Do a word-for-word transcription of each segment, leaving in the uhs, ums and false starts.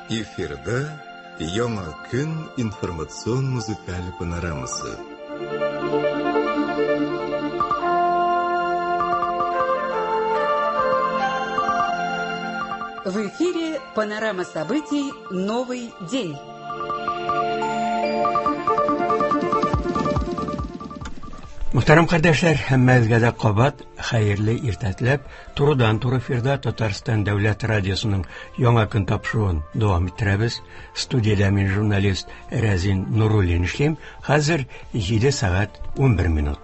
Эфирда Яңа көн информацион музыкаль панорамасы. В эфире панорама событий «Новый день». Muhtaram kardeşler, hemmezgede qabat, hayırlı irtatlab, turudan turu firda Tatarstan Devlet Radyosu'nun Yaңа kün tapşırığın devam ettiremiz. Studiyada min jurnalist Razin Nurulin işlem. Hazır yedi saat on bir minut.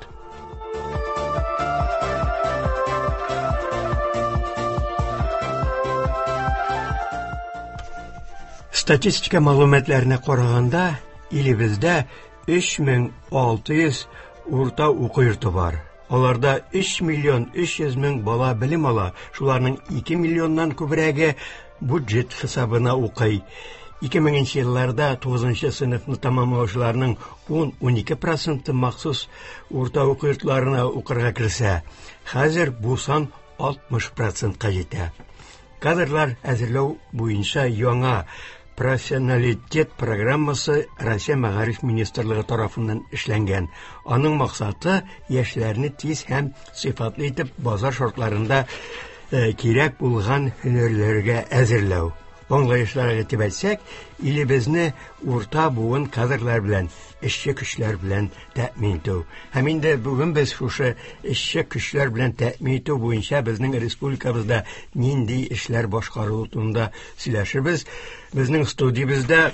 Statistika мәгълүматларына караганда, илебездә uch ming olti yuz урта уку йорты бар. Аларда uch million uch yuz ming бала белем ала. Шуларның two миллионнан күбрәге бюджет хисабына укый. two меңенче елларда тугызынчы сыйныфны тәмамлаучыларның ten to twelve проценты махсус урта уку йортларына укырга кирсә, хәзер бу сан altmış процентка җитә. Кадрлар әзерләү буенча яңа профессионалитет программасы Россия Мәгариф министрлыгы тарафыннан эшләнгән. Аның максаты яшьләрне тиз һәм сыйфатлы итеп базар шартларында э, кирәк булган һөнәрләргә әзерләү. Аңлаешларга тибәтсәк, илебезне урта буын кадрлар белән, эшче көчләр белән тәэмин итү. Һәм инде бүген без шушы эшче көчләр белән тәэмин итү буенча безнең республикабызда нинди эшләр башкарылу турында сөйләшербез. Безнең студиябызда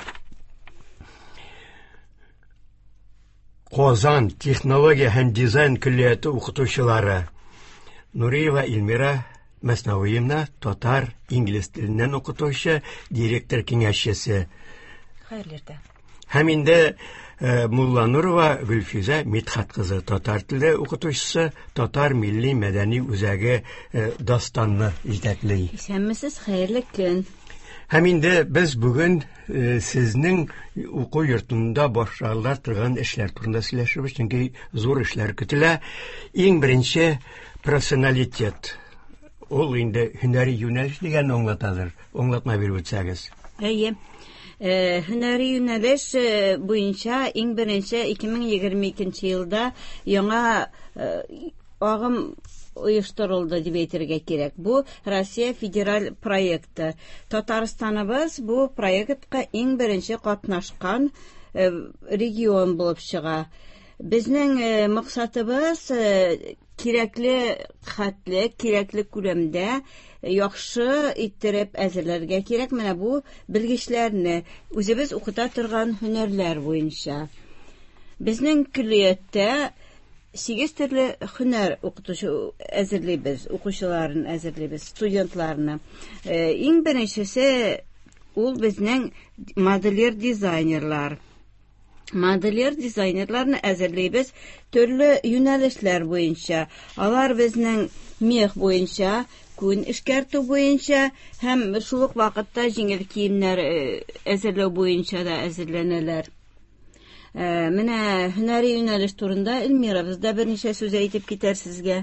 Казан технология һәм дизайн көллияте укытучылары Нуриева Илмира Мәснәвиевна, татар, инглиз теленнән укытучы, директор киңәшчесе. Хәерләрдә. Һәм инде э, Мулла Нурова Гөлфиза Мидхәт кызы, татар теле укытучысы, татар милли мәдәни үзәге э, дастанны җитәкли. Исәнмесез, хәерле көн. Һәм инде без бүген э, сезнең уку йортында башларлар торган эшләр турында сөйләшәбез, чөнки зур эшләр көтелә. Иң беренче профессионалитет. Ул инде һөнәри юнәлеш дигән аңлатадыр. Аңлатма биреп үтсәгез. Әйе. Э, һөнәри юнәлеш э, буенча иң беренче two thousand twenty-two елда яңа э, агым оештырылды дип әйтергә кирәк. Бу Россия федераль проекты. Татарстаныбыз бу проектка иң беренче катнашкан э, регион булып чыга. Безнең э, максатыбыз э, кирәкле хәтле, кирәкле күләмдә яхшы иттереп әзерләргә кирәк. Менә бу белгечләрне үзебез укыта торган һөнәрләр буенча. Безнең көллияттә сигез төрле һөнәр укытучы әзерлибез, укучыларын әзерлибез, студентларны. Э, иң беренчесе ул безнең модельер дизайнерлар. Модельер дизайнерларны әзерлибез төрле юнәлешләр буенча. Алар безнең мех буенча, күн эшкәртү буенча һәм шул ук вакытта җиңел киемнәр әзерләү буенча да әзерләнәләр. Э, менә һөнәри юнәлеш турында Эльмира бездә берничә сүз әйтеп китәр сезгә.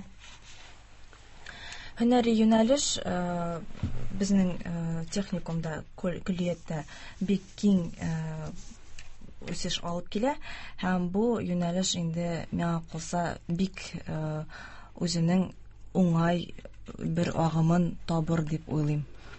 Һөнәри юнәлеш э, безнең э, техникумда, көллияттә бик киң э, үсеш алып килә, һәм бу юнәлеш инде миңа калса бик э, үзенең уңай бер агымын табыр дип уйлыйм.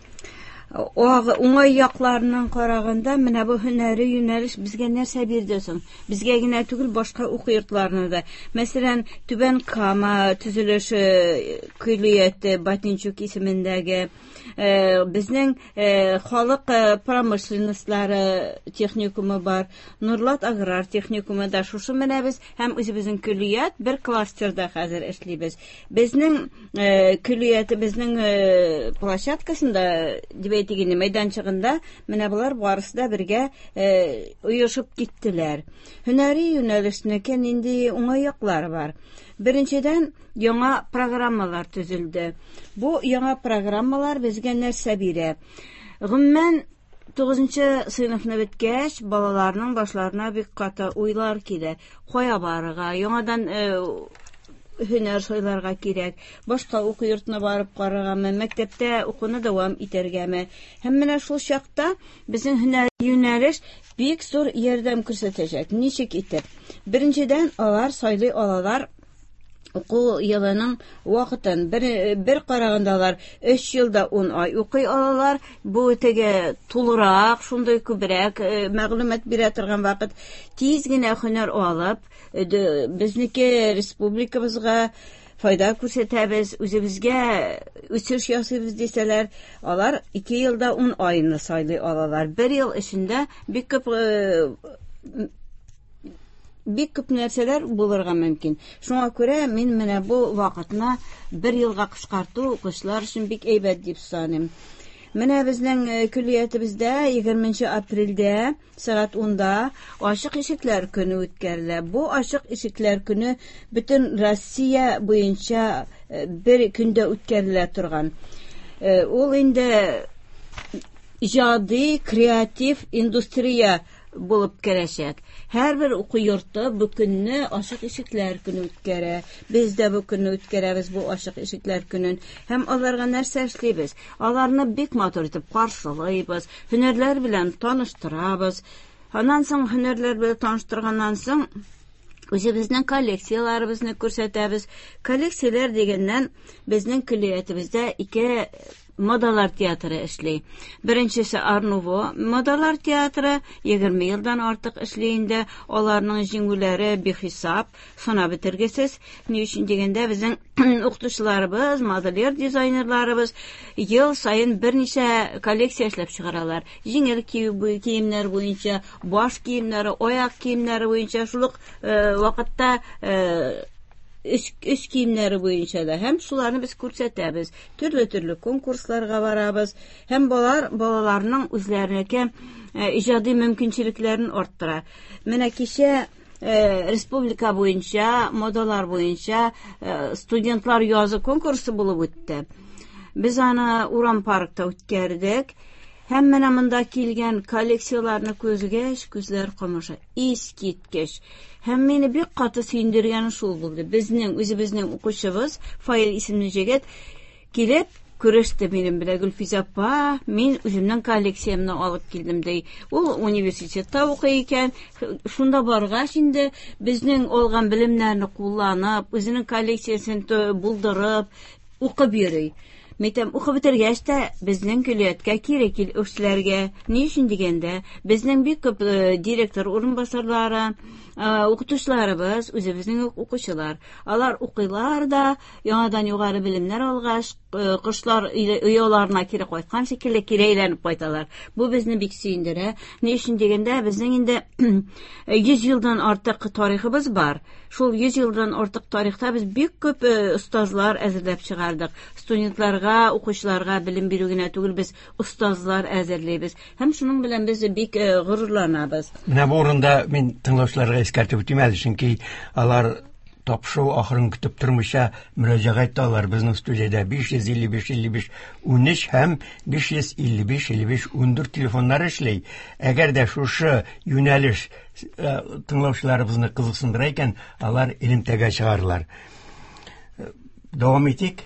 Уңай якларынан караганда, менә бу һөнәри юнәлеш безгә нәрсә бирде соң? Безгә генә түгел, башка уку йортларына да. Мәсәлән, Түбән Кама төзелеше көллияте Батинчук исемендәге э, безнең э, халык э, промышленностьлары техникумы бар, Нурлат аграр техникумы да. Шушы менә без һәм үзебезнең көллият бер кластерда хәзер эшлибез. Безнең э, көллияте безнең э, площадкасында дип әйтегене мәйданчыгында менә булар барысы да бергә э, уешып киттеләр. Һөнәри юнәлешнеке нинди уңай яклары бар. Беренчедән, яңа программалар төзелде. Бу яңа программалар безгә нәрсә бирә? Гомумән тугызынчы сыйныфны беткәч, балаларның башларына бик каты уйлар килә. Кая барырга? Яңадан һөнәр сайларга кирәк, башка уку йортына барып караганмы, мәктәптә укуны дәвам итәргәме. Һәм менә шул чакта безнең һөнәр юнәлеш бик зур ярдәм күрсәтәчәк. Ничек итеп? Беренчедән, алар сайлый алалар уку елының вакытын. Бер, бер карагандалар өч елда ун ай укый алалар. Бу теге тулырак, шундый күбрәк мәгълүмат бирә торган вакыт. Тиз генә һөнәр алып, безнеке республикабызга файда күрсәтәбез, үзебезгә үсеш ясыйбыз дисәләр, алар ике елда ун айны сайлый алалар. Бер ел эчендә бик күп бик күп нәрсәләр булырга мөмкин. Шуңа күрә мин менә бу вакытны бер елга кыскарту укучылар өчен бик әйбәт дип саныйм. Менә безнең күллиятебездә егерменче апрельдә сәгать унда ачык ишекләр көне үткәрелә. Бу ачык ишекләр көне бөтен Россия буенча бер көндә үткәрелә торган. Ул инде иҗади, креатив индустрия булып керәчәк. Һәрбер уку йорты бу көнне ачык ишекләр көне үткәрә. Без дә бу көнне үткәрәбез бу ачык ишекләр көнен. Һәм аларга нәрсә эшлибез? Аларны бик матур итеп каршылыйбыз, һөнәрләр белән таныштырабыз. Аннан соң һөнәрләр белән таныштырганнан соң үзебезнең коллекцияларыбызны күрсәтәбез. Коллекцияләр дигәннән безнең күллиятебездә ике Модалар театры эшли. Беренчесе Арнуво Модалар театры егерме елдан артык эшли инде. Аларның җиңүләре бихисап, санап бетергесез. Ни өчен дигәндә безнең укытучыларыбыз, модельер дизайнерларыбыз ел сайын берничә коллекция эшләп чыгаралар. Җиңел киемнәр буенча, баш киемнәре, аяк киемнәре буенча, шул ук вакытта Үз киемнәре буенча да. Һәм шуларны без күрсәтәбез. Төрле-төрле конкурсларга барабыз. Һәм балалар балаларның үзләренеке иҗади мөмкинчелекләрен арттыра. Менә кичә республика буенча, модалар буенча студентлар язы конкурсы булып үтте. Без аны Урам паркта үткәрдек. Һәм менә монда килгән коллекцияларны күзгәч, күзләр камаша, искиткеч. Һәм мине бик каты сөендергәне шул булды. Безнең үзебезнең укучыбыз, Фаил исемле җегет, килеп күреште минем белән. Гөлфиза апа, мин үземнең коллекциямны алып килдем ди. Ул университетта укый икән. Шунда баргач инде безнең алган белемнәрне кулланып, үзенең коллекциясен булдырып, укып йөри. Мәктәп укып бетергәч тә безнең күллияткә кире кил эшләргә. Ни өчен дигәндә, безнең бик күп директор урынбасарлары, укытучыларыбыз, үзебезнең укучылар. Алар укыйлар да, яңадан югары белемнәр алгач, кышлар уяларына кире кайткан шикелле кире әйләнеп кайталар. Бу безне бик сөендерә. Ни өчен дигәндә, безнең инде йөз елдан артык тарихыбыз бар. Шул йөз елдан артык тарихта без бик күп остазлар әзерләп чыгардык. Студентларга, укучыларга белем бирү генә түгел, без остазлар әзерләйбез. Һәм шуның белән без бик горурланабыз. Менә бу урында мин тыңлаучыларга искәртеп үтим әле, чөнки алар тапшыру ахырын көтеп тормыйча мөрәҗәгать итәләр. Безнең студиядә биш йөз илле биш илле биш ун өч һәм биш йөз илле биш илле биш ун дүрт телефоннары эшли. Әгәр дә шушы юнәлеш тыңлаучыларыбызны кызыксындыра икән, алар элемтәгә чыгарлар. Дәвам итик.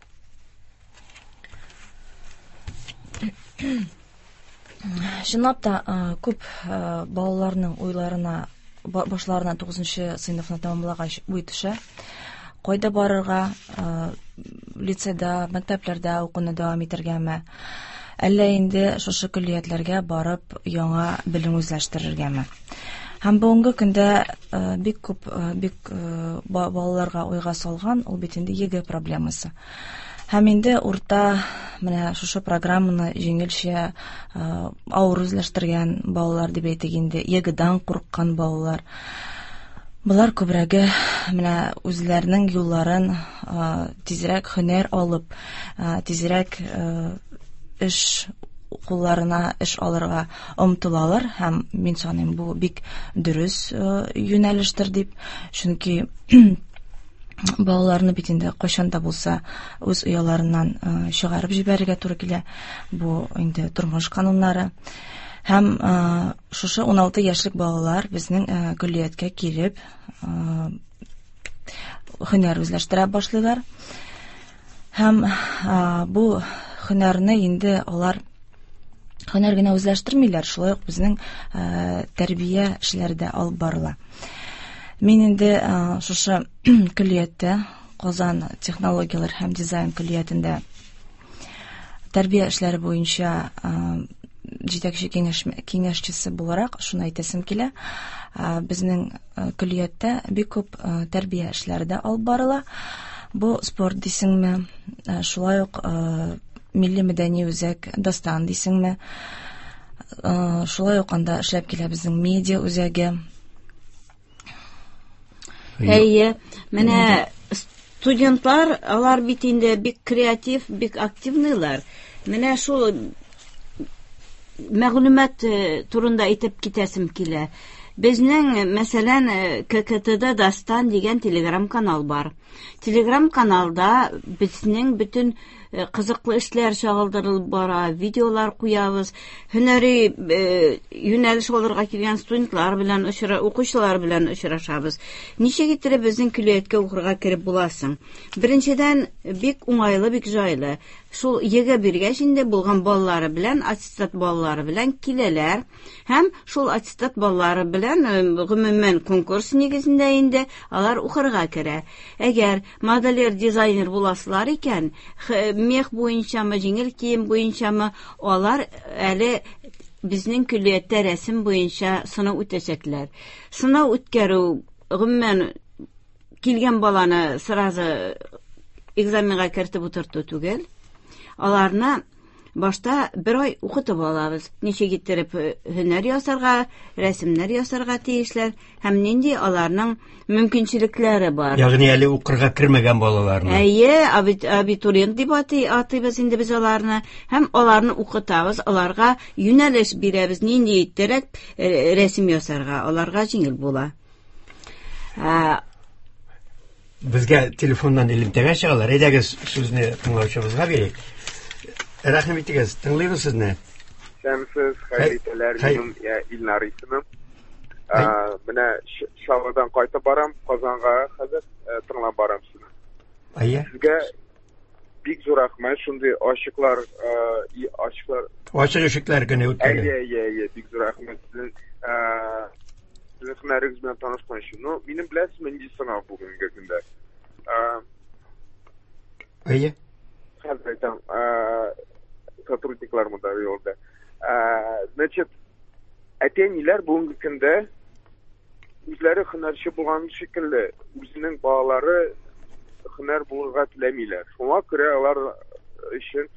Чынлап та күп балаларның уйларына, башларына тугызынчы сыйныфны тәмамлагач уй төшә. Кайда барырга, лицейда, мәктәпләрдә укуны дәвам итәргәме? Әллә инде шушы күллиятләргә барып яңа белем үзләштерергәме? Һәм бүгенге көндә бик күп бик балаларга уйга салган ул бит инде ЕГЭ проблемасы. Һәм инде урта менә шушы программаны җиңелчә авыр үзләштергән балалар дип әйтик инде, ЕГЭдан курыккан балалар. Булар күбрәге менә үзләренең юлларын тизрәк һөнәр алып, тизрәк эш кулларына эш алырга омтылалар. Һәм мин саныйм, бу бик дөрес юнәлештер дип, чөнки балаларны бит инде кайчан да булса үз уяларыннан чыгарып җибәрергә туры килә. Бу инде тормыш кануннары. Һәм шушы ун алты яшьлек балалар безнең күллияткә килеп һөнәр үзләштерә башлыйлар. Һәм бу һөнәрне инде алар һөнәр генә үзләштермиләр, шулай ук безнең тәрбия эшләре дә алып барыла. Мин инде шушы көллияттә, Казан технологиялар һәм дизайн көллиятендә тәрбия эшләре буенча җитәкче киңәшчесе буларак шуны әйтәсем килә. Безнең көллияттә бик күп тәрбия эшләре дә алып барыла. Бу спорт дисеңме, шулай ук милли мәдәни үзәк дастан дисеңме, шулай ук анда эшләп килә безнең медиа үзәге. Әйе, менә студентлар, алар бит инде бик креатив, бик активныйлар. Менә шул мәгълүмат турында әйтеп китәсем килә. Безнең, мәсәлән, ККТда Дастан дигән телеграм канал бар. Телеграм каналда безнең бөтен кызыклы эшләр чагылдырылып бара, видеолар куябыз, һөнәри юнәлеш алырга килгән студентлар белән очра, укучылар белән очрашабыз. Ничек итеп безнең көллияткә укырга кирип буласың? Беренчедән, бик уңайлы, бик җайлы. Шул егә биргәч инде булган баллары белән, аттестат баллары белән киләләр, һәм шул аттестат баллары белән гомумән конкурс нигезендә инде алар укырга керә. Әгәр модельер, дизайнер буласылар икән, мех буенчамы, җиңел кием буенчамы, алар әле безнең көллияттә рәсем буенча сынау үтәчәкләр. Сынау үткәрү гомумән килгән баланы сразу экзаменга кертеп утырту түгел. Аларны башта бер ай укытып алабыз. Ничек итеп һөнәр ясарга, рәсемнәр ясарга тиешләр һәм нинди аларның мөмкинчелекләре бар. Ягъни әле укырга кирмәгән балаларны. Әйе, абитуриент дип атыйбыз инде без аларны, һәм аларны укытабыз, аларга юнәлеш бирәбез, нинди иттерәк рәсем ясарга, аларга җиңел була. Безгә телефоннан элемтәгә чыгалар. Әйдәгез сүзне тыңлаучыбызга бирик. Рәхим итегез, тыңлыйбыз сезне. Сәмсез, хәйләләр, минем Илнар исемем. Менә Шавадан кайтып барам, Казанга хәзер тыңлап барам сезне. Әйе. Сезгә бик зур рәхмәт, шундый ачыклар, ачыклар. Ачык ишекләр генә үткән. Әйе, әйе, әйе, бик зур рәхмәт. Сезнең һөнәрегез белән танышкан өчен. Ну, минем беләсезме нинди сынау бүгенге көндә? Әйе. Хәзер әйтәм, сотрудниклар монда юлда. Значит, әтәниләр бүгенге көндә үзләре һөнәрче булган шикелле, үзенең балалары һөнәр булырга теләмиләр. Шуңа күрә алар өчен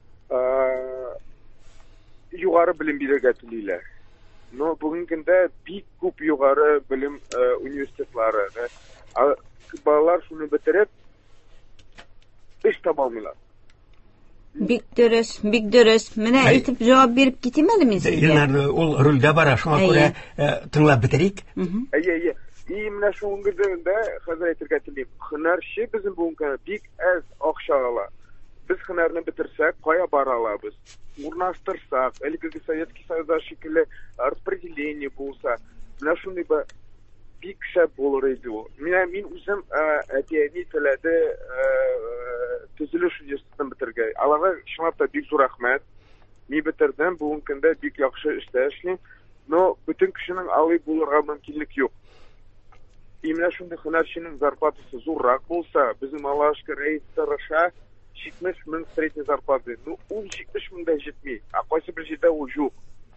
югары белем бирергә телиләр. Но бүгенге көндә бик күп югары белем университетлары, балалар шуны бетереп эш таба алмыйлар. Бик дөрес, бик дөрес. Менә әйтеп җавап биреп китим әле мин сезгә. Илнар, ул рульдә бара, шуңа күрә тыңлап битерик. Әйе, әйе. И менә шуңгы көндә хәзер әйтергә телим. Һөнәрче безнең бүгенге бик әз акча ала. Без һөнәрне битерсәк, кая бара алабыз? Урнаштырсак, әлеге Советский Союзда шикелле распределение булса, менә шундый бик шәп булыр иде ул. Менә мин үзем әтиәни теләде төзелеш университетын бетергә. Аларга чынлап та бик зур рәхмәт. Мин бетердем, бүгенге көндә бик яхшы эштә эшлим, но бөтен кешенең алый булырга мөмкинлек юк. И менә шундый һөнәрченең зарплатасы зуррак булса, безнең малашка рейс тырыша җитмеш мең средний зарплата. Ну, ул җитмеш меңдә җитми. А кайсы бер җирдә ул юк.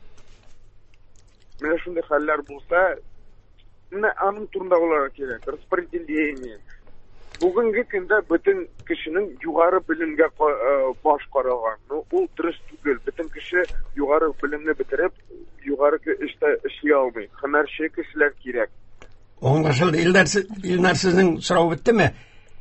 Менә шундый хәлләр булса, менә аның турында булырга кирәк. Распределение. Бүгенге көндә бөтен кешенең югары белемгә баш караган. Ну, ул дөрес түгел. Бөтен кеше югары белемне бетереп, югары эштә эшли алмый. Һөнәрче кешеләр кирәк. Аңлашылды. Илнар, Илнар сезнең сорау биттеме?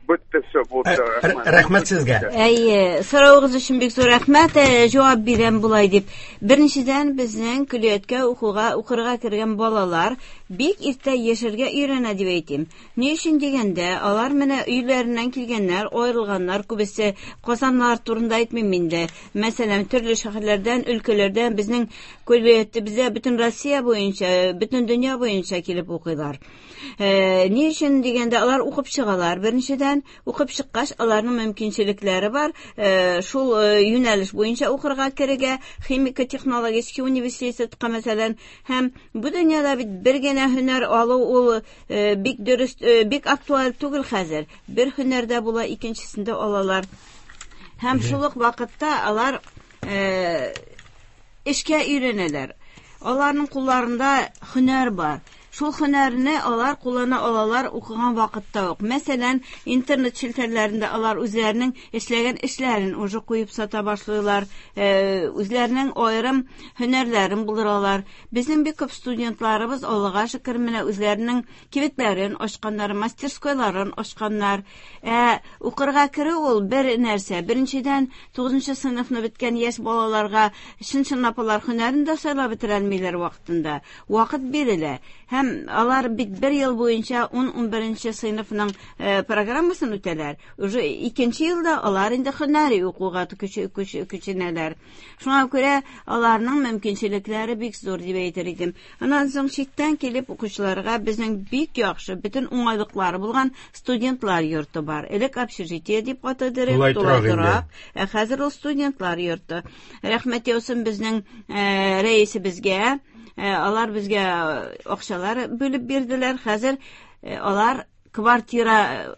Бөтте все булды. Рәхмәт сезгә. Әйе, сорауыгыз өчен бик зур рәхмәт. Җавап бирәм булай дип. Беренчедән, безнең күлияткә укуга, укырга кергән балалар бик иртә яшәргә өйрәнә дип әйтим. Ни өчен дигәндә, алар менә өйләреннән килгәннәр, аерылганнар, күбесе Казаннар турында әйтмим инде. Мәсәлән, төрле шәһәрләрдән, өлкәләрдән безнең күлиятебездә бөтен Россия буенча, бөтен дөнья буенча килеп укыйлар. Э, ни өчен дигәндә, алар укып чыгалар. Беренчедән, укып чыккач, аларның мөмкинчелекләре бар. Э, шул э, юнәлеш буенча укырга керергә, химик-технологик университетка мәсәлән, һәм бу дөньяда бит бер генә һөнәр алу ул э, бик дөрес, э, бик актуаль түгел хәзер. Бер һөнәрдә була, икенчесендә алалар. Һәм шул ук вакытта алар э, эшкә өйрәнәләр. Аларның кулларында һөнәр бар. Шул һөнәрне алар куллана алалар укыган вакытта ук. Мәсәлән, интернет челтәрләрендә алар үзләренең эшләгән эшләрен уже куеп сата башлыйлар, э, үзләренең аерым һөнәрләрен булдыралар. Безнең бик күп студентларыбыз, Аллага шөкер, менә үзләренең кибетләрен ачканнар, мастерскойларын ачканнар. Ә укырга керү ул бер нәрсә. Беренчедән, тугызынчы сыйныфны беткән яшь балаларга чын-чынлап алар һөнәрен дә сайлап бетерә алмыйлар вакытында. Вакыт бирелә. Һәм алар бит бер ел буенча он-унберенче сыйныфның э, программасын үтәләр. Уже икенче елда алар инде һөнәри укуга күченәләр. Шуңа күрә аларның мөмкинчелекләре бик зур дип әйтер идем. Аннан соң читтән килеп укучыларга безнең бик яхшы, бөтен уңайлыклары булган студентлар йорты бар. Элек общежитие дип атадыр, тулай Ә хәзер ул студентлар йорты. Рәхмәт яусын безнең э, рәисебезгә. Алар безгә акчалар бүлеп бирделәр. Хәзер алар квартира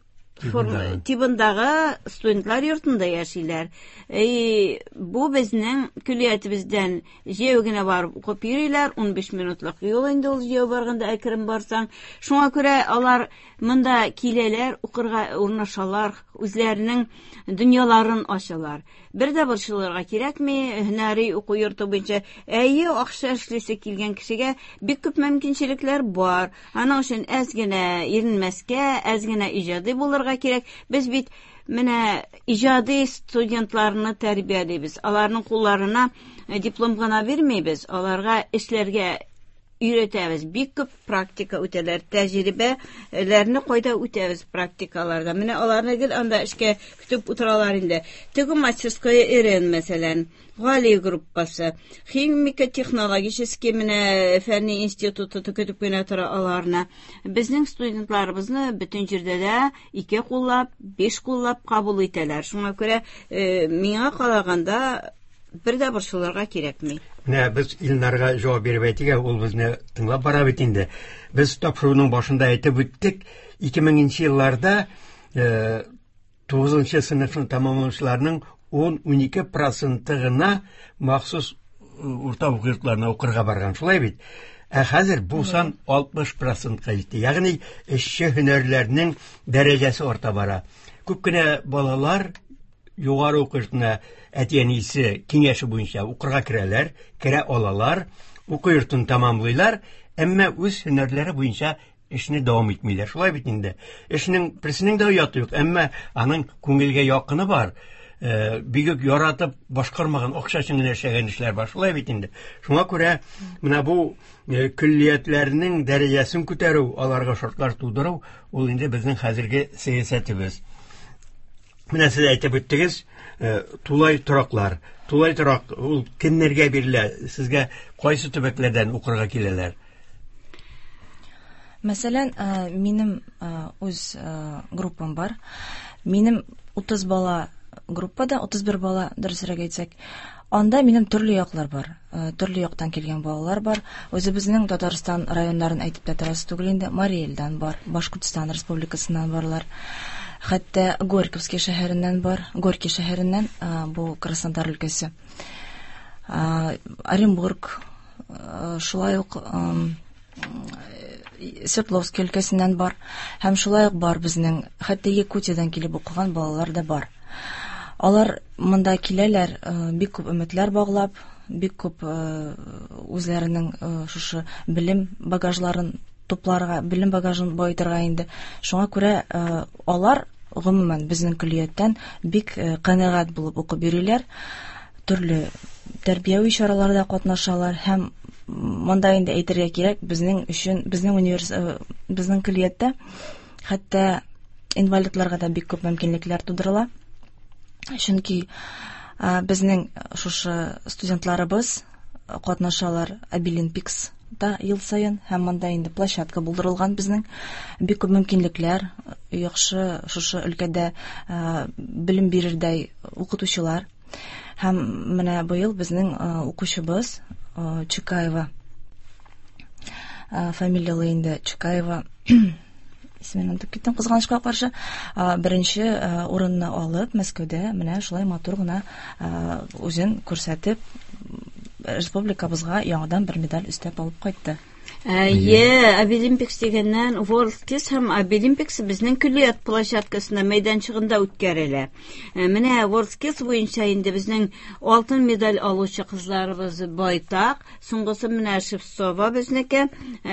тибындагы студентлар йортында яшиләр. Э, бу безнең күлиятебездән җәяү генә барып укып йөриләр. унбиш минутлык юл инде ул җәяү барганда әкрен барсаң. Шуңа күрә алар монда киләләр, укырга урнашалар, үзләренең дөньяларын ачалар. Бер дә борчылырга кирәкми, һөнәри уку йорты буенча әйе акча эшлисе килгән кешегә бик күп мөмкинчелекләр бар. Аның өчен әз генә иренмәскә, әз генә иҗади булырга кирәк. Без бит менә иҗади студентларны тәрбиялибез. Аларның кулларына диплом гына бирмәйбез, аларга эшләргә өйрәтәбез. Бик күп практика үтәләр, тәҗрибәләрне кайда үтәбез практикаларда. Менә аларны гел анда эшкә көтеп утыралар инде. Теге мастерская эрен мәсәлән, Гали группасы, химик-технологический менә фәнни институты көтеп кенә тора аларны. Безнең студентларыбызны бөтен җирдә дә ике куллап, биш куллап кабул итәләр. Шуңа күрә э, миңа калаганда бер дә борчылырга кирәкми. Менә без Илнарга җавап биреп әйтигә, ул безне тыңлап бара бит инде. Без тапшыруның башында әйтеп үттек, ике меңенче елларда э, тугызынчы сыйныфны тәмамлаучыларның он-унике проценты гына махсус урта уку йортларына укырга барган, шулай бит. Ә хәзер бу сан алтмыш процентка җитте. Ягъни эшче һөнәрләрнең дәрәҗәсе арта бара. Күп кенә балалар югары уку йортына әтиәнисе киңәше буенча укырга керәләр, керә алалар, уку йортын тәмамлыйлар, әмма үз һөнәрләре буенча эшне дәвам итмиләр. Шулай бит инде. Эшнең берсенең дә яты юк, әмма аның күңелгә якыны бар. Э, бигүк яратып башкармаган акча өчен генә эшләгән эшләр бар. Шулай бит инде. Шуңа күрә менә бу э, күллиятләрнең дәрәҗәсен күтәрү, аларга шартлар тудыру, ул инде безнең хәзерге сәясәтебез. Менә сез әйтеп үттегез, э, тулай тораклар. Тулай торак ул кемнәргә бирелә? Сезгә кайсы төбәкләрдән укырга киләләр? Мәсәлән, э, минем э, үз э, группам бар. Минем утыз бала группада, утыз бер бала, дөресрәк әйтсәк, анда минем төрле яклар бар. Э, төрле яктан килгән балалар бар. Үзебезнең Татарстан районнарын әйтеп тә торасы түгел инде. Мариэльдән бар, Башкортстан Республикасыннан барлар. Хәтта Горьковский шәһәреннән бар, Горький шәһәреннән, э, бу Краснодар өлкәсе. Э, Оренбург, э, шулай ук э, Свердловск өлкәсеннән бар, һәм шулай ук бар безнең, хәтта Якутиядан килеп укыган балалар да бар. Алар монда киләләр, э, бик күп өметләр баглап, бик күп э, үзләренең э, шушы белем багажларын тупларга, белем багажын байтырга инде. Шуңа күрә э, алар гомумән безнең көллияттән бик канәгать булып укып йөриләр. Төрле тәрбияви чараларда катнашалар һәм монда инде әйтергә кирәк, безнең өчен безнең университет безнең көллияттә хәтта инвалидларга да бик күп мөмкинлекләр тудырыла. Чөнки безнең шушы студентларыбыз катнашалар Обилимпикс да ел сайын һәм монда инде площадка булдырылган безнең бик күп мөмкинлекләр, яхшы шушы өлкәдә белем бирердәй укытучылар. Һәм менә быел безнең укучыбыз Чукаева, фамилиялы инде Чукаева, исемен онытып киттем кызганычка каршы, беренче урынны алып Мәскәүдә менә шулай матур гына үзен күрсәтеп республикабызга яңадан бер медаль өстәп алып кайтты. Е, Обилимпикс дигәннән WorldSkills һәм Обилимпикс безнең көллият площадкасында мәйданчыгында үткәрелә. Менә WorldSkills буенча инде безнең алтын медаль алучы кызларыбыз байтак. Соңгысы менә Шевцова безнеке.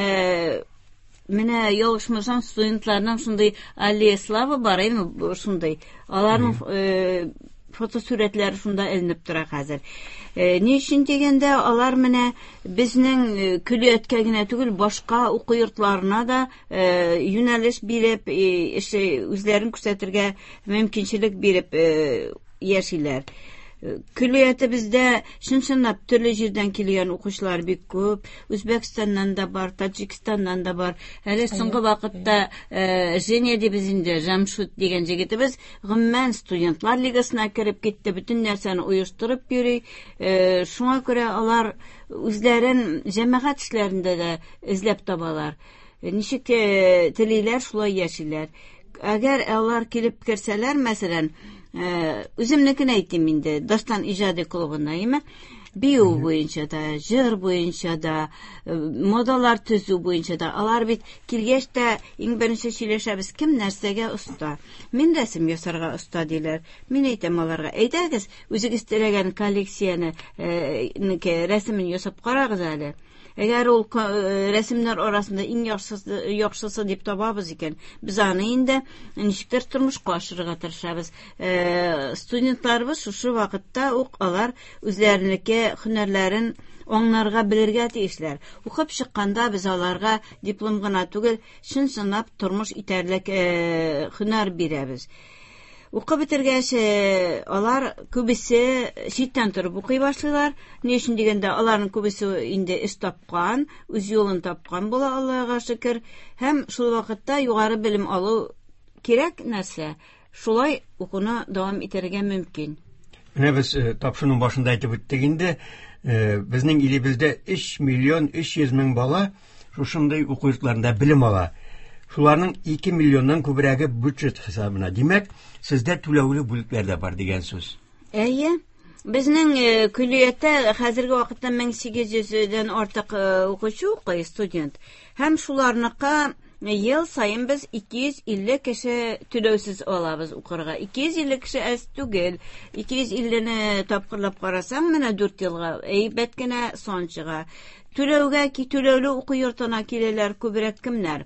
Менә ялгышмасам студентларның шундый Алиеслава бар, әйме шундый. Аларның фотосурәтләре шунда эленеп тора хәзер. Ни өчен дигәндә, алар менә безнең көллияткә генә түгел, башка уку йортларына да юнәлеш биреп, үзләрен күрсәтергә мөмкинчелек биреп яшиләр. Көллияте бездә чын-чынлап төрле җирдән килгән укучылар бик күп. Үзбәкстаннан да бар, Таҗикстаннан да бар. Әле соңгы вакытта Женя дибез инде, Жамшут дигән җегетебез гомумән студентлар лигасына кереп китте, бөтен нәрсәне оештырып йөри. Шуңа күрә алар үзләрен җәмәгать эшләрендә дә эзләп табалар. Ничек телиләр, шулай яшиләр. Әгәр алар килеп керсәләр, мәсәлән, үземнекен әйтим инде, Дастан иҗади клубына, име? Бию буенча да, җыр буенча да, модалар төзү буенча да, алар бит килгәч тә иң беренче сөйләшәбез, кем нәрсәгә оста. Мин рәсем ясарга оста диләр. Мин әйтәм аларга, әйдәгез, үзегез теләгән коллекцияны, рәсемен ясап карагыз әле. Әгәр ул рәсемнәр арасында иң яхшысы, яхшысы дип табабыз икән, без аны инде ничектер тормышка ашырырга тырышабыз. Студентларыбыз шушы вакытта ук алар үзләренеке һөнәрләрен аңларга, белергә тиешләр. Укып чыкканда без аларга диплом гына түгел, чын-чынлап тормыш итәрлек һөнәр бирәбез. Укып бетергәч, алар күбесе читтән торып укый башлыйлар. Ни өчен дигәндә, аларның күбесе инде эш тапкан, үз юлын тапкан була, Аллаһка шөкер. Һәм шул вакытта югары белем алу кирәк нәрсә. Шулай укуны дәвам итәргә мөмкин. Менә без тапшыруның башында әйтеп үттек инде, безнең илебездә өч миллион өч йөз мең бала шушындай уку йортларында белем ала. Шуларның ике миллионнан күбрәге бюджет хисабына. Димәк, сездә түләүле бүлекләр дә бар дигән сүз. Әйе. Безнең көллияттә хәзерге вакытта мең сигез йөздән артык укучы укый, студент. Һәм шуларныкка ел сайын без ике йөз илле кеше түләүсез алабыз укырга. ике йөз илле кеше әз түгел. ике йөз иллене тапкырлап карасаң, менә дүрт елга әйбәт кенә сон чыга. Түләүгә ки түләүле уку йортына киләләр күбрәк кемнәр?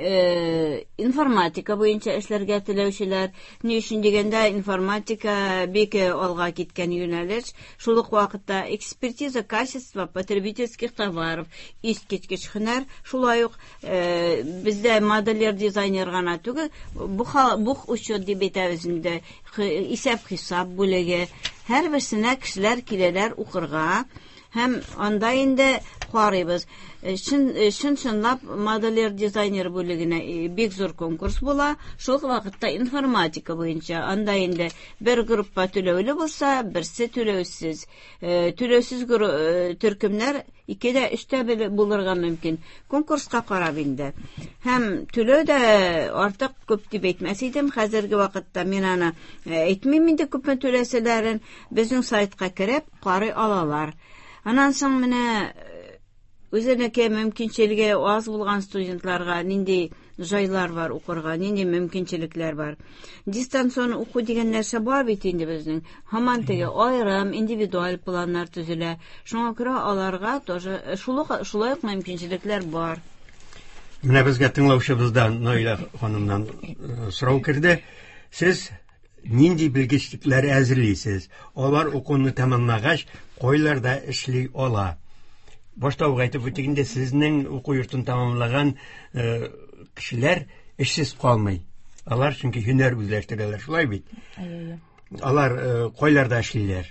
Информатика буенча эшләргә теләүчеләр. Ни өчен дигәндә, информатика бик алга киткән юнәлеш. Шул ук вакытта экспертиза качества потребительских товаров, искиткеч һөнәр, шулай ук бездә модельер дизайнер гына түгел, бу бу учет дип әйтәбез инде, исәп-хисап бүлеге. Һәр берсенә кешеләр киләләр укырга. Һәм анда инде карыйбыз. Чын-чынлап модельер дизайнер бүлегенә бик зур конкурс була. Шул вакытта информатика буенча анда инде бер группа түләүле булса, берсе түләүсез. Түләүсез төркемнәр икедә өчтә булырга мөмкин. Конкурска карап инде. Һәм түләү дә артык күп дип әйтмәс идем. Хәзерге вакытта мин аны әйтмим инде, күпме түләсәләрен безнең сайтка кереп карый алалар. Анан соң менә үзенеке мөмкинчелеге аз булган студентларга нинди жайлар бар укырга, нинди мөмкинчелекләр бар. Дистанцион уку дигән нәрсә бар бит инде безнең. Һаман теге айрым индивидуаль планнар төзелә. Шуңа күрә аларга тоже шулай ук мөмкинчелекләр бар. Менә безгә тыңлаучыбыздан Наилә ханымнан сорау керде. Сез нинди белгечләр әзерлисез? Алар укуны тәмамлагач, койларда эшли ала. Башта ук әйтеп үтегендә, сезнең уку йортын тәмамлаган кешеләр эшсез калмый. Алар чөнки һөнәр үзләштерәләр, шулай бит? Алар койларда эшлиләр.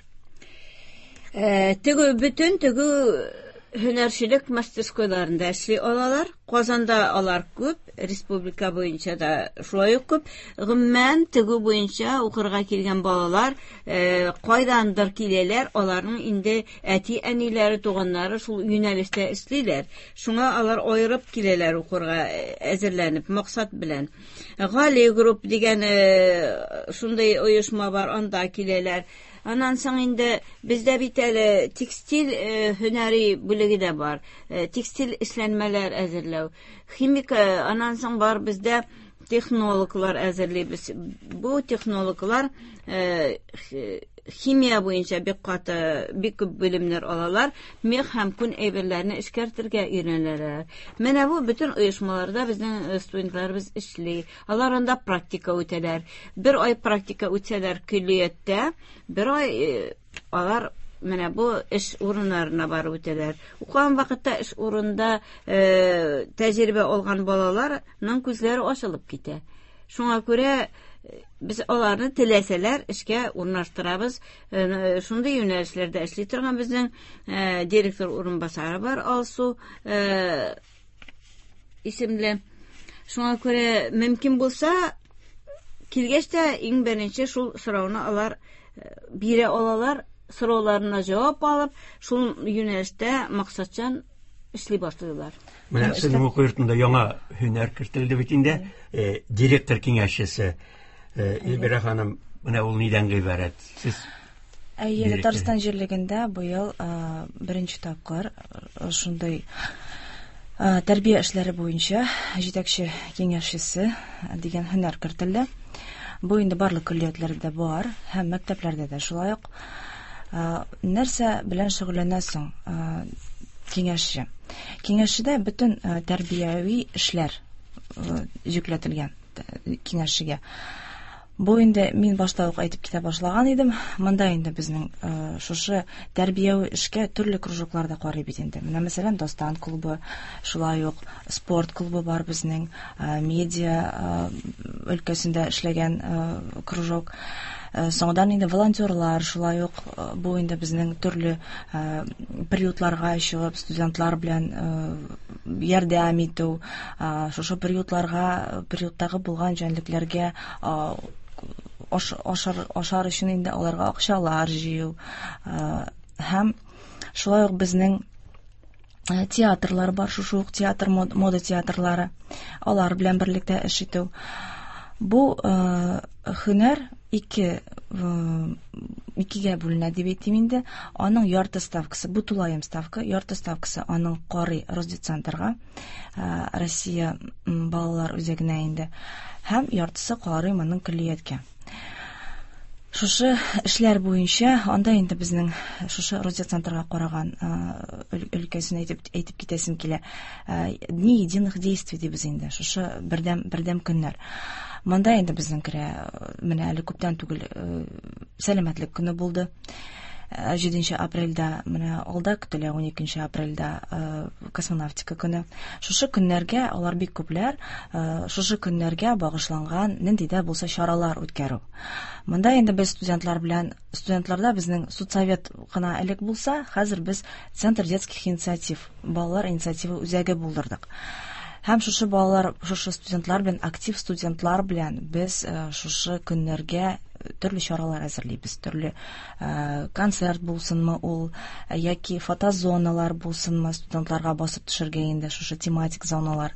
Теге бүтән теге һөнәрчелек мастерскойларында эшли алалар. Казанда алар күп, республика буенча да шулай ук күп. Гомумән теге буенча укырга килгән балалар кайдандыр киләләр, аларның инде әти-әниләре, туганнары шул юнәлештә эшлиләр. Шуңа алар аерып киләләр укырга әзерләнеп, максат белән. Гали групп дигән шундый оешма бар, анда киләләр. Анан соң инде бездә бит әле текстиль һөнәри бүлеге дә бар. Текстиль эшләнмәләр әзерләү. Химик, анан соң бар бездә технологлар әзерлибез. Бу технологлар химия буенча бик каты, бик күп белемнәр алалар. Мех һәм күн әйберләрне эшкәртергә өйрәнәләр. Менә бу бөтен оешмаларда безнең студентларыбыз эшли. Алар анда практика үтәләр. Бер ай практика үтсәләр көллияттә, бер ай алар менә бу эш урыннарына барып үтәләр. Укыган вакытта эш урында тәҗрибә алган балаларның күзләре ачылып китә. Шуңа күрә biz аларны теләсәләр эшкә урнаштырабыз. Шундый юнәлешләрдә эшли торган безнең директор урынбасары бар, Алсу исемле. Шуңа күрә мөмкин булса, килгәч тә иң беренче шул сорауны алар бирә алалар, сорауларына җавап алып, шул юнәлештә максатчан эшли башлыйлар. Менә сезнең уку йортында яңа һөнәр кертелде бит инде, директор киңәшчесе Илбира ханым, менә ул нидән гыйбарәт? Сез Әйе, Татарстан җирлегендә быел беренче тапкыр шундый тәрбия эшләре буенча җитәкче киңәшчесе дигән һөнәр кертелде. Бу инде барлык көллиятләрдә бар, һәм мәктәпләрдә дә шулай ук. Нәрсә белән шөгыльләнәсең киңәшче? Киңәшчедә бөтен тәрбияви эшләр йөкләтелгән киңәшчегә. Бу инде мин башта ук әйтеп китә башлаган идем. Монда инде безнең шушы тәрбияви эшкә төрле кружокларда карый бит инде. Менә мәсәлән, Достан клубы, шулай ук спорт клубы бар безнең, медиа өлкәсендә эшләгән кружок. Соңдан инде волонтерлар, шулай ук бу инде безнең төрле приютларга чыгып, студентлар белән ярдәм итү, шушы приютларга, приюттагы булган җәнлекләргә ашар ашар өчен инде аларга акчалар җыю, һәм шулай ук безнең театрлар бар, шушы ук театр, мода театрлары, алар белән берлектә эш итү. Бу һөнәр ике икегә бүленә дип әйтим инде. Аның ярты ставкасы, бу тулаем ставка, ярты ставкасы аның карый Росдетцентрга, Россия балалар үзәгенә инде, һәм яртысы карый моның көллияткә. Шушы эшләр буенча анда инде безнең шушы Росдетцентрга караган өлкәсен әйтеп әйтеп китәсем килә. Дни единых действий дибез инде. Шушы бердәм бердәм көннәр. Монда инде безнең керә, менә әле күптән түгел сәламәтлек көне булды. җиденче апрельдә, менә алда көтелә уникенче апрельдә космонавтика көне. Шушы көннәргә алар бик күпләр, шушы көннәргә багышланган нинди дә булса чаралар үткәрү. Монда инде без студентлар белән, студентларда безнең судсовет кына элек булса, хәзер без Центр детских инициатив, балалар инициативы үзәге булдырдык. Һәм шушы балалар, шушы студентлар белән, актив студентлар белән без шушы көннәргә төрле чаралар әзерлибез. Төрле концерт булсынмы ул, яки фотозоналар булсынмы, студентларга басып төшергә инде шушы тематик зоналар,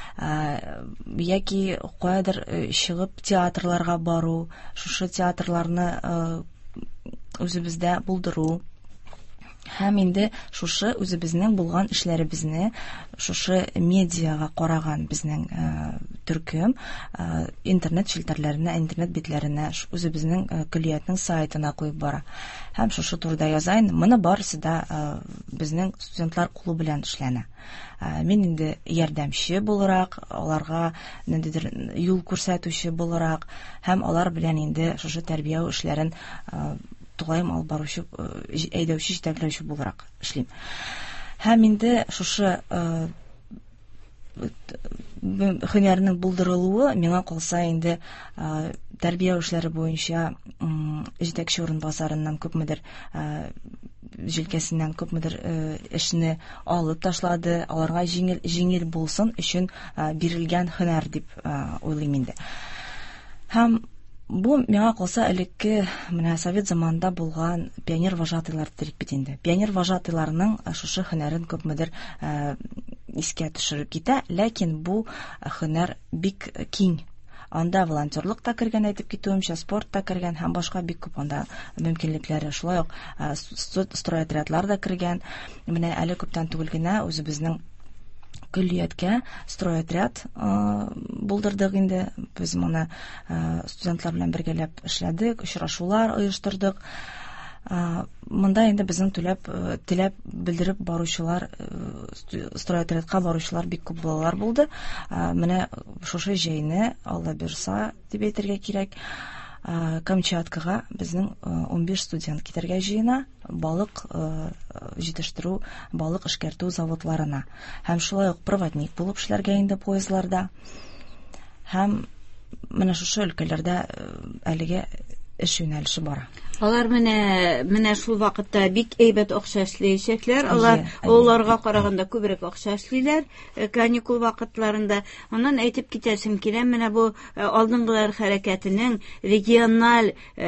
яки каядыр чыгып театрларга бару, шушы театрларны үзебездә булдыру. Һәм инде шушы үзебезнең булган эшләребезне шушы медиага караган безнең төркем интернет челтәрләренә, интернет битләренә, үзебезнең көллиятның сайтына куеп бара. Һәм шушы турыда язайын. Моны барысы да безнең студентлар кулы белән эшләнә. Мин инде ярдәмче буларак, аларга ниндидер юл күрсәтүче буларак һәм алар белән инде шушы тәрбия эшләрен тугайым алып баручы, әйдәүче, җитәкләүче буларак эшлим. Һәм инде шушы һөнәрнең булдырылуы миңа калса инде тәрбия эшләре буенча җитәкче урынбасарыннан күпмедер җилкәсеннән күпмедер эшне алып ташлады, аларга җиңел җиңел булсын өчен бирелгән һөнәр дип уйлыйм инде. Һәм бу миңа калса элекке менә совет заманында булган пионер вожатыйлар дирек бит инде. Пионер вожатыйларның шушы һөнәрен күпмедер искә төшереп китә, ләкин бу һөнәр бик киң. Анда волонтерлык та кергән, әйтеп китүемчә, спорт та кергән һәм башка бик күп анда мөмкинлекләре. Шулай ук стройотрядлар да кергән. Менә әле күптән түгел генә үзебезнең көллияткә стройотряд булдырдык инде. Без моны студентлар белән бергәләп эшләдек, очрашулар оештырдык. Монда инде безнең түләп теләп белдереп баручылар, стройотрядка баручылар бик күп балалар булды. Менә шушы җәйне, Алла бирса, дип әйтергә кирәк, Камчаткага безнең ун биш студент китәргә җыена, балык җитештерү, балык эшкәртү заводларына. Һәм шулай ук проводник булып эшләргә инде поездларда. Һәм менә шушы өлкәләрдә әлегә эш юнәлеше бара. Алар менә менә шул вакытта бик әйбәт акча эшләячәкләр. Алар оларга караганда күбрәк акча эшлиләр каникул вакытларында. Аннан әйтеп китәсем килә, менә бу алдынгылар хәрәкәтенең региональ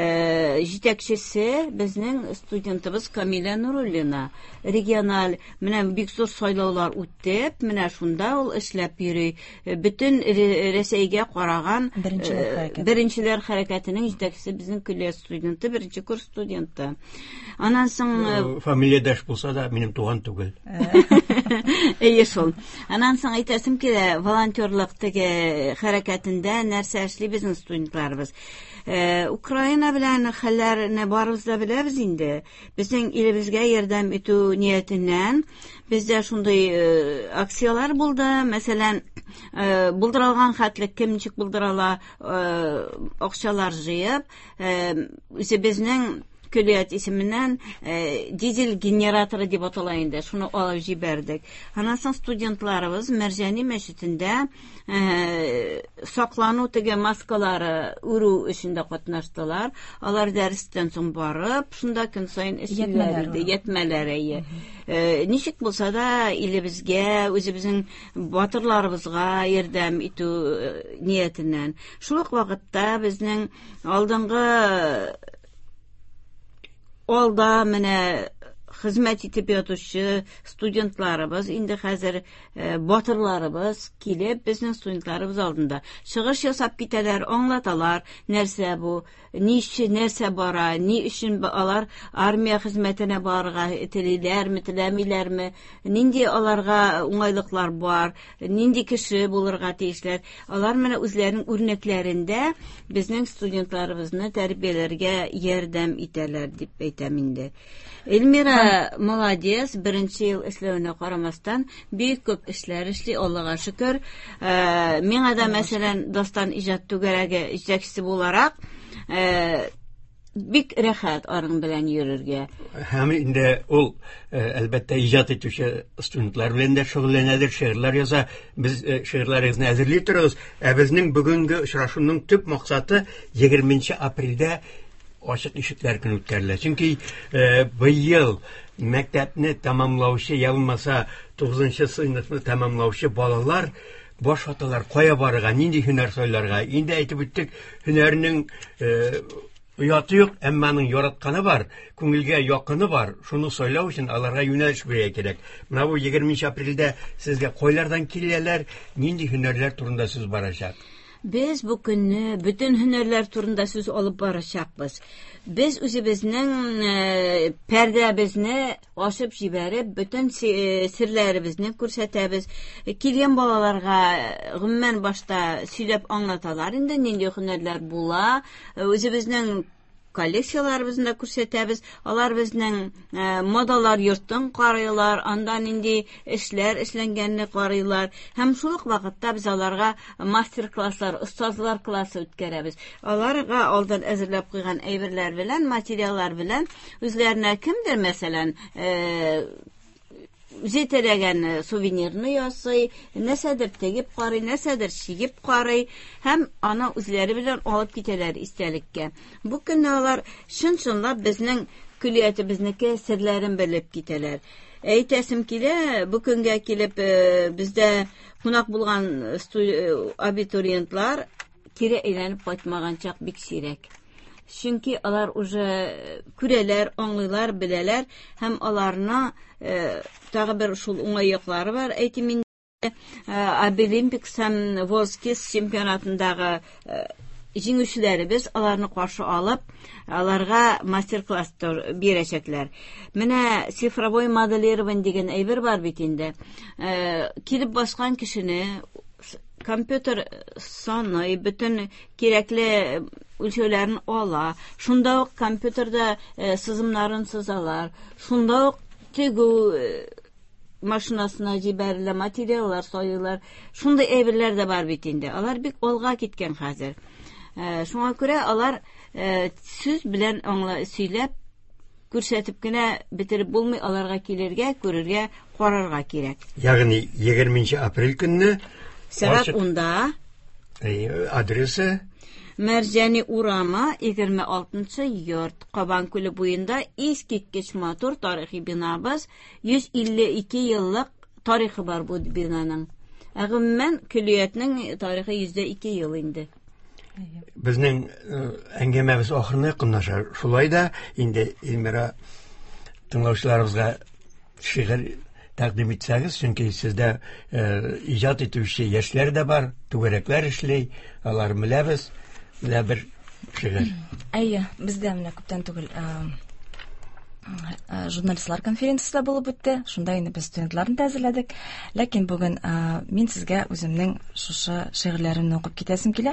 җитәкчесе безнең студентыбыз Камилә Нуруллина. Региональ менә бик зур сайлаулар үтеп, менә шунда ул эшләп йөри. Бөтен Рәсәйгә караган беренчеләр хәрәкәтенең җитәкчесе безнең көллият студенты, беренче курс студенты. Аннан соң фамилиядәш булса да минем туган түгел. Әйе шул. Аннан соң әйтәсем килә, волонтерлык теге хәрәкәтендә нәрсә эшли безнең студентларыбыз. Украина белән хәлләрне барыбыз да беләбез инде. Безнең илебезгә ярдәм итү ниятеннән бездә шундый акциялар булды. Мәсәлән, булдырылган хәтлек кем ничек булдырыла, акчалар җыеп, үзебезнең көллият исеменнән дизель генераторы дип атала инде. Шуны алып җибәрдек. Аннан соң студентларыбыз Мәрҗани мәчетендә саклану теге маскалары үрү эшендә катнаштылар. Алар дәрестән соң барып, шунда көн сайын эшләр иде, ятмәләр әйе. Ничек булса да илебезгә, үзебезнең батырларыбызга ярдәм итү ниятеннән. Шул ук вакытта безнең алдынгы алда менә хезмәт итеп ятучы студентларыбыз, инде хәзер батырларыбыз килеп безнең студентларыбыз алдында чыгыш ясап китәләр, аңлаталар, нәрсә бу, ничә нәрсә бара, ни өчен алар армия хезмәтенә барырга телиләрме, теләмиләрме, нинди аларга уңайлыклар бар, нинди кеше булырга тиешләр. Алар менә үзләренең үрнәкләрендә безнең студентларыбызны тәрбияләргә ярдәм итәләр дип әйтәм инде. Эльмира молодец, беренче ел эшләвенә карамастан бик күп эшләр эшли, Аллага шөкер. Миңа да мәсәлән Дастан иҗат түгәрәге җитәкчесе буларак бик рәхәт арың белән йөрергә. Һәм инде ул әлбәттә иҗат итүче студентлар белән дә шөгыльләнәдер, шигырьләр яза. Без шигырьләребезне әзерли торабыз. Ә безнең бүгенге очрашуның төп максаты егерменче апрельдә ачык ишекләр көне үткәрелә. Чөнки быел мәктәпне тәмамлаучы, ялмаса тугызынчы сыйныфны тәмамлаучы балалар баш аталар кая барырга, нинди һөнәр сайларга. Инде әйтеп үттек, һөнәрнең уяты юк, әмма аның яратканы бар, күңелгә якыны бар. Шуны сайлау өчен аларга юнәлеш бирергә кирәк. Менә бу егерменче апрельдә сезгә кайлардан киләләр, нинди һөнәрләр турында сүз барачак? Без бу көнне бөтен һөнәрләр турында сүз алып барачакбыз. Без үзебезнең пәрдәбезне ачып җибәреп, бөтен серләребезне күрсәтәбез. Килгән балаларга гомумән башта сөйләп аңлаталар инде, нинди һөнәрләр була. Үзебезнең коллекцияларыбызны күрсәтәбез. Алар безнең модалар йортын карыйлар, анда нинди эшләр эшләнгәнне карыйлар. Һәм шул ук вакытта без аларга мастер-класслар, остазлар классы үткәрәбез. Аларга алдан әзерләп куйган әйберләр белән, материаллар белән үзләренә кемдер, мәсәлән, Җитәрәгән сувенирны ясый, нәрсәдер тегеп карый, нәрсәдер чигеп карый, һәм аны үзләре белән алып китәләр истәлеккә. Бу көнне алар шын-шынлап безнең күлиятебезнеке серләрен белеп китәләр. Әйтәсем килә, бу көнгә килеп бездә кунак булган абитуриентлар кире әйләнеп кайтмаганчак бик сирәк. Чөнки алар уже күрәләр, аңлыйлар, беләләр, һәм аларны тагы бер шул уңай яклары бар. Әйтим инде, Олимпикс һәм Воскис чемпионатындагы җиңүчеләребез аларны каршы алып, аларга мастер-класс бирәчәкләр. Менә цифровой моделирование дигән әйбер бар бит инде. Килеп баскан кешене компьютер саны, бөтен кирәкле үлчәүләрен ала. Шунда ук компьютерда сызымнарын сызалар. Шунда ук тегү машинасына җибәрелә, материаллар сайылар. Шундай әйберләр дә бар бит инде. Алар бик алга киткән хәзер. Шуңа күрә алар сүз белән аңла сөйләп күрсәтеп кенә битереп булмый, аларга килергә, күрергә, карарга кирәк. Ягъни егерменче апрель көнне сәгать унда адресы Мәрҗәни урамы, егерме алтынчы йорт, Кабан күле буенда искиткеч матур тарихи бинабыз, йөз илле ике еллык тарихы бар бу бинаның. Гомумән күлиятның тарихы йөз ике ел инде. Безнең әңгәмәбез ахырына якынлаша. Шулай да инде Илмира тыңлаучыларыбызга шигырь тәкъдим итсәгез, чөнки сездә иҗат итүче яшьләр дә бар, түгәрәкләр эшли, алар беләбез. Менә бер шигырь. Әйе, бездә менә күптән түгел журналистлар конференциясе булып үтте. Шунда инде без студентларны әзерләдек. Ләкин бүген мин сезгә үземнең шушы шигырьләремне укып китәсем килә.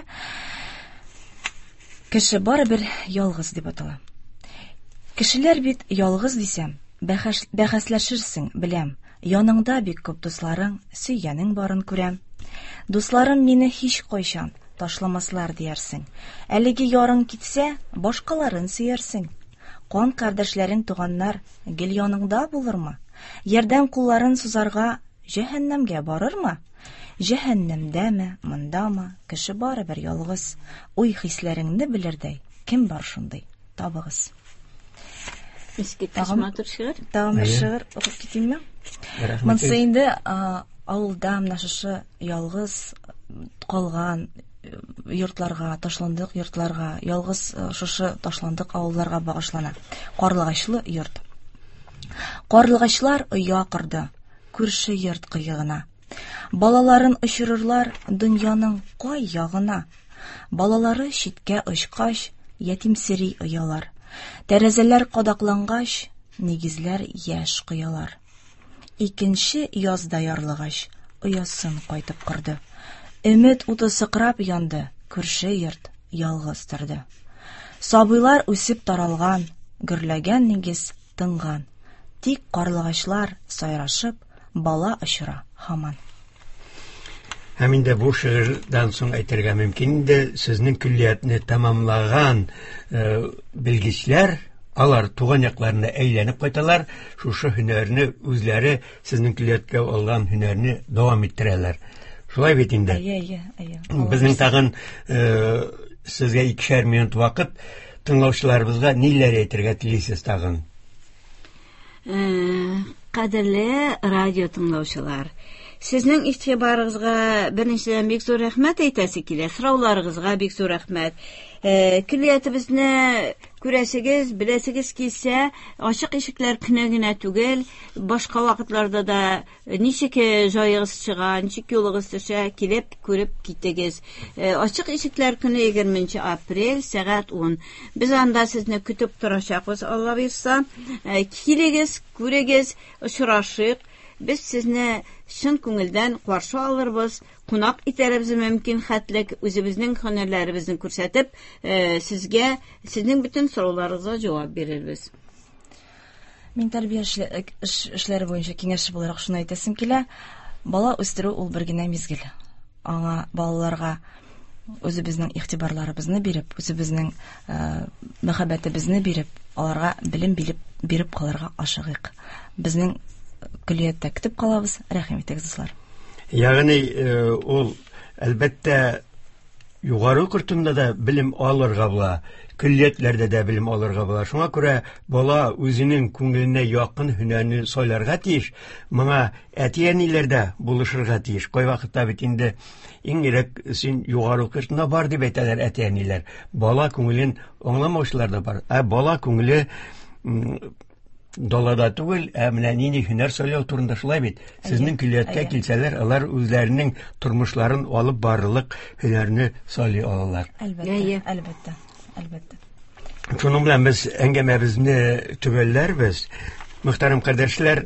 Кеше барыбер ялгыз дип атала. Кешеләр бит ялгыз дисәм, бәхәсләшерсең, беләм. Яныңда бик күп дусларың, сөйгәнең барын күрәм. Дусларым мине һич кайчан ташламаслар диярсең. Әлеге ярың китсә, башкаларын сөярсең. Кан кардәшләрең, туганнар гел яныңда булырмы? Ярдәм кулларын сузарга җәһәннәмгә барырмы? Җәһәннәмдәме, мондамы, кеше барыбер ялгыз. Уй хисләреңне белердәй, кем бар шундый? Табыгыз. Искиткеч матур шигырь. Тагын шигырь укып китимме? Монсы инде авылда менә шушы ялгыз калган йортларга, ташландык йортларга, ялгыз шушы ташландык авылларга багышлана. Карлыгачлы йорт. Карлыгачлар оя кырды, күрше йорт кыегына. Балаларын очырырлар дөньяның кай ягына. Балалары читкә очкач, ятимсери оялар. Тәрәзәләр кадаклангач, нигезләр яшь кыялар. Икенче язда ярлыгач, оясын кайтып кырды. Өмет уты сыкрап янды, күрше йорт ялгыз торды. Сабыйлар үсеп таралган, гөрләгән нигез тынган. Тик карлыгачлар сайрашып, бала очыра һаман. Һәм инде бу шигырьдән соң әйтергә мөмкин инде, сезнең күллиятне тәмамлаган белгечләр, алар туган якларына әйләнеп кайталар, шушы һөнәрне үзләре сезнең күллияткә алган һөнәрне дәвам иттерәләр. Шулай бит инде. Әйе, әйе, әйе. Безнең тагын сезгә икешәр минут вакыт, тыңлаучыларыбызга ниләр әйтергә телисез тагын? Кадерле радио тыңлаучылар, сезнең игътибарыгызга беренчедән бик зур рәхмәт әйтәсе килә. Сорауларыгызга бик зур рәхмәт. Күллиятебезне күрәсегез, беләсегез килсә, ачык ишекләр кенә генә түгел, башка вакытларда да ничек җаегыз чыга, ничек юлыгыз төшә, килеп күреп китегез. Ачык ишекләр көне егерменче апрель сәгать ун. Без анда сезне көтеп торачакбыз, Алла бирсә. Килегез, күрегез, очрашыйк. Без сезне шын күңелдән каршы алырбыз. Кунак итәрбез мөмкин хәтлек, үзебезнең һөнәрләребезне күрсәтеп, сезгә, сезнең бөтен сорауларыгызга җавап бирербез. Мин тәрбия эшләре буенча киңәшче буларак шуны әйтәсем килә. Бала үстерү ул бер генә мизгел. Аңа балаларга үзебезнең игътибарларыбызны биреп, үзебезнең мәхәббәтебезне биреп, аларга белем биреп биреп калырга ашыгыйк. Безнең көллияттә көтеп калабыз. Рәхим итегез, дуслар. Ягъни ул әлбәттә югары курсында да белем алырга була, көллиятләрдә дә белем алырга була. Шуңа күрә бала үзенең күңеленә якын һөнәрне сайларга тиеш. Моңа әти-әниләр дә булышырга тиеш. Кай вакытта бит инде иң ирек син югары курсына бар дип әйтәләр әти-әниләр. Бала күңелен аңламаучылар да бар. Ә бала күңеле далада түгел, ә менә нинди һөнәр сөйләү турында шулай бит. Сезнең көллияткә килсәләр, алар үзләренең тормышларын алып барырлык һөнәрне сөйли алалар. Әлбәттә, әлбәттә, әлбәттә. Шуның белән без әңгәмәбезне төгәлләрбез. Мөхтәрәм кардәшләр,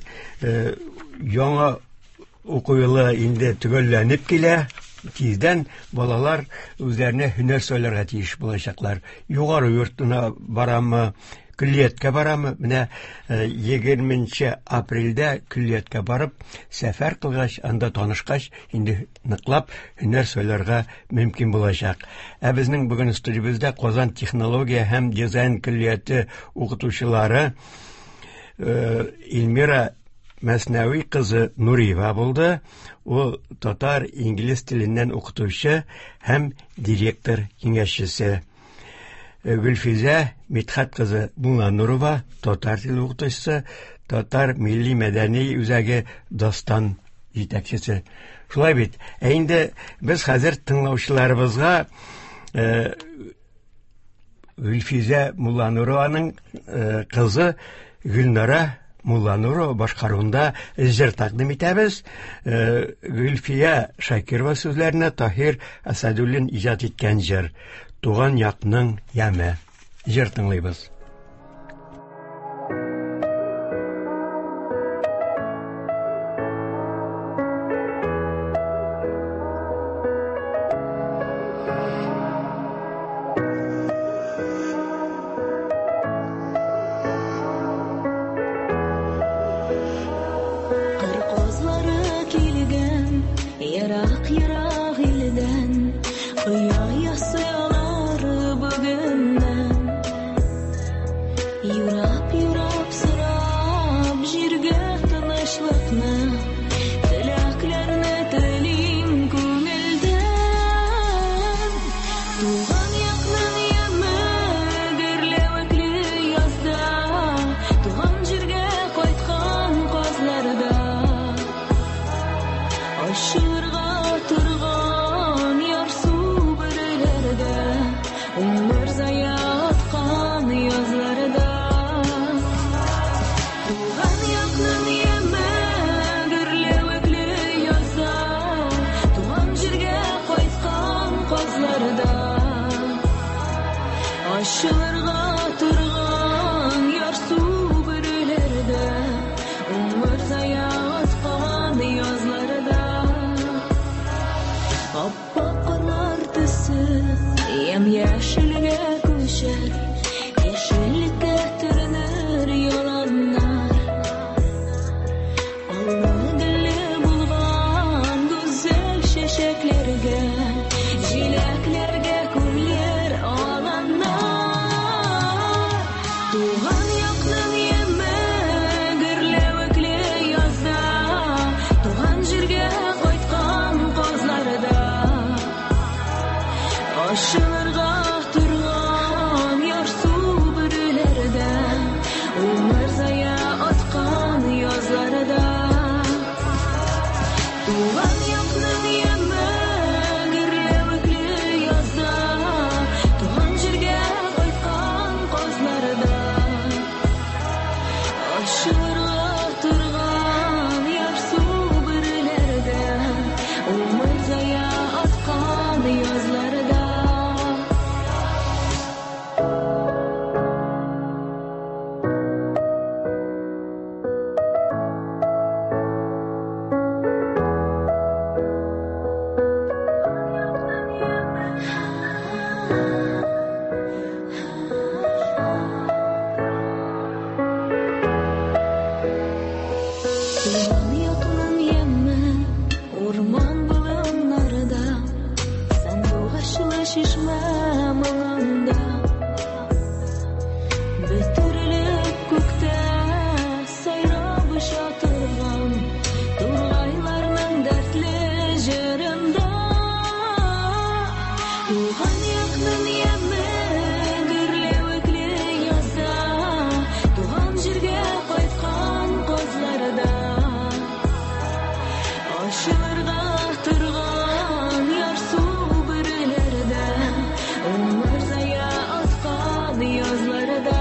яңа уку елы инде төгәлләнеп килә. Тиздән балалар үзләренә һөнәр сөйләргә тиеш булачаклар. Югары йортына барамы, Күллияткә барамы? Менә егерменче апрельдә күллияткә барып, сәфәр кылгач, анда танышкач, инде ныклап һөнәр сөйләргә мөмкин булачак. Ә безнең бүген студиябездә Казан технология һәм дизайн күллияте укытучылары Илмира Мәснәви кызы Нуриева булды. Ул татар, инглиз теленнән укытучы һәм директор киңәшчесе. Гөлфизә Митхат кызы Буланурова, татар теле укытучысы, татар милли мәдәни үзәге Дастан җитәкчесе. Шулай бит. Ә инде без хәзер тыңлаучыларыбызга Гөлфизә Буланурованың кызы Гөлнара Буланурова башкаруында җыр тәкъдим итәбез. Гөлфия Шакирова сүзләренә Таһир Асадуллин иҗат иткән җыр Туган якның яме. Җыр тыңлыйбыз. Aşırga turgan yar su bir шишмә моңында без түрелеп күктә сайрап ұша торган тургайларның дәртле җырында туган якның яме гөрләвекле яза туган җиргә кайткан кызларда ашылырга торган ярсу бүреләрдә өмер зая аткан язларда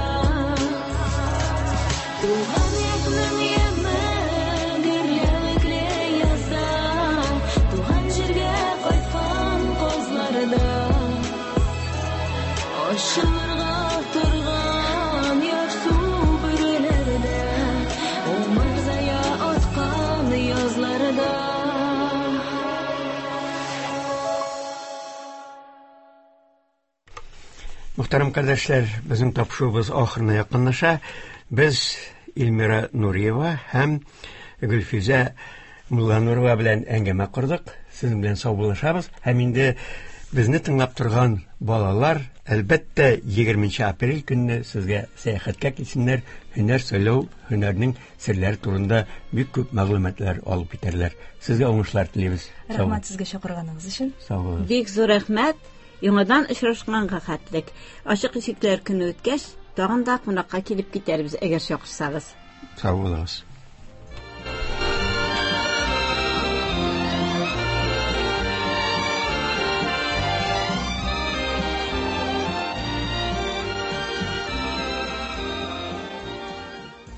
туган якның яме гөрләвекле яза туган җиргә кайткан кызларда ашылырга торган ярсу бүреләрдә өмер зая аткан язларда Muhtaram kardeşler, bizim tapşuğumuz ahırına yakınlaşa. Biz İlmira Nuriyeва hem Gülfize Mullanurova bilen engeme kurduk. Sizin bilen sağbulaşabız. Hem indi bizni tınlap turgan balalar elbette yigirminchi aprel günü sizge seyahatga gitsinler. Hüner söylöv, hünerinin sirleri turunda büyük köp maglumatlar alıp biterler. Sizge oңuшлар tileybiz. Рахмат сезгә чакырганыгыз өчен. Sağ olun. Бик зур рәхмәт. Яңадан очрашканга хәтлек. Ачык ишекләр көне үткәч, тагын да кунакка килеп китәрбез, әгәр чакырсагыз. Sağ olun.